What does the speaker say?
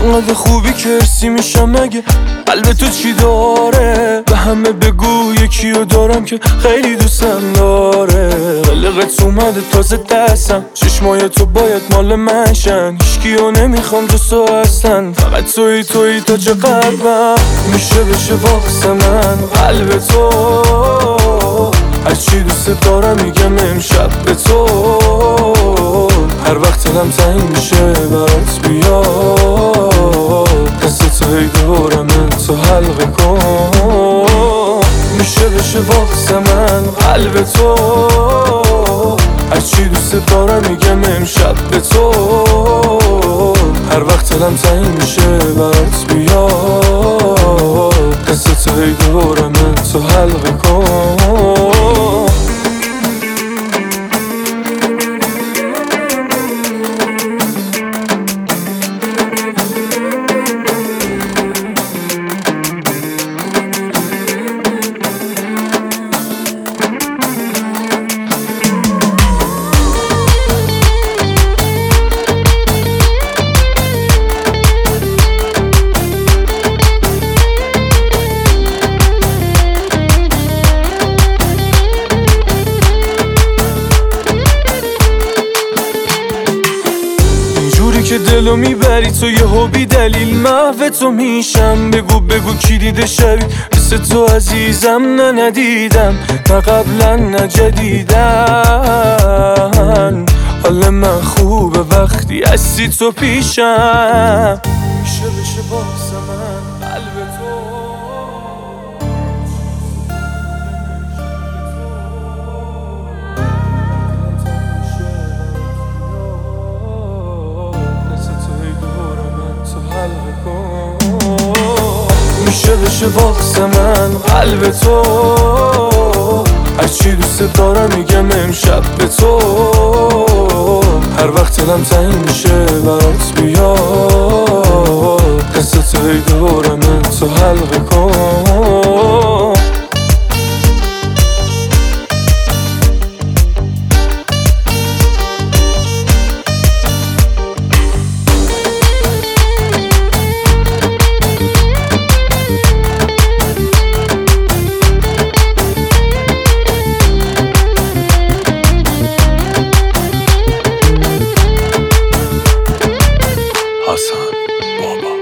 انقدر خوبی که ارسی میشم مگه قلب تو چی داره؟ به همه بگو یکیو دارم که خیلی دوستم داره. قلقت اومده تازه دستم، 6 ماه تو باید مال من شن. هیچکیو نمیخوام جز تو هستن، فقط تویی تا چه قلبم میشه بشه واسه من قلب تو. هرچی دوست دارم میگم امشب به تو. هر وقت دلم تنگ میشه برات بیا، دست تو هی دورمه تو حلقه کن. میشه بشه واسه من قلب تو. هرچی دوست دارم میگم امشب به تو. هر وقت دلم تنگ میشه برات بیا، دست تو هی دورمه تو حلقه کن. که دلو میبری تو یهو بی دلیل محو تو میشم. بگو کی دیده شبی مثل تو عزیزم؟ نه ندیدم، نه قبلا نه جدیدن. حال من خوبه وقتی هستی تو پیشم. میشه بشه واسه من قلب تو. میشه بشه واسه من قلب تو. هرچی دوست دارم میگم امشب به تو. هر وقت دلم تنگ میشه برات بیا، دست تو هی دورمه تو حلقه کن. حسن بابا.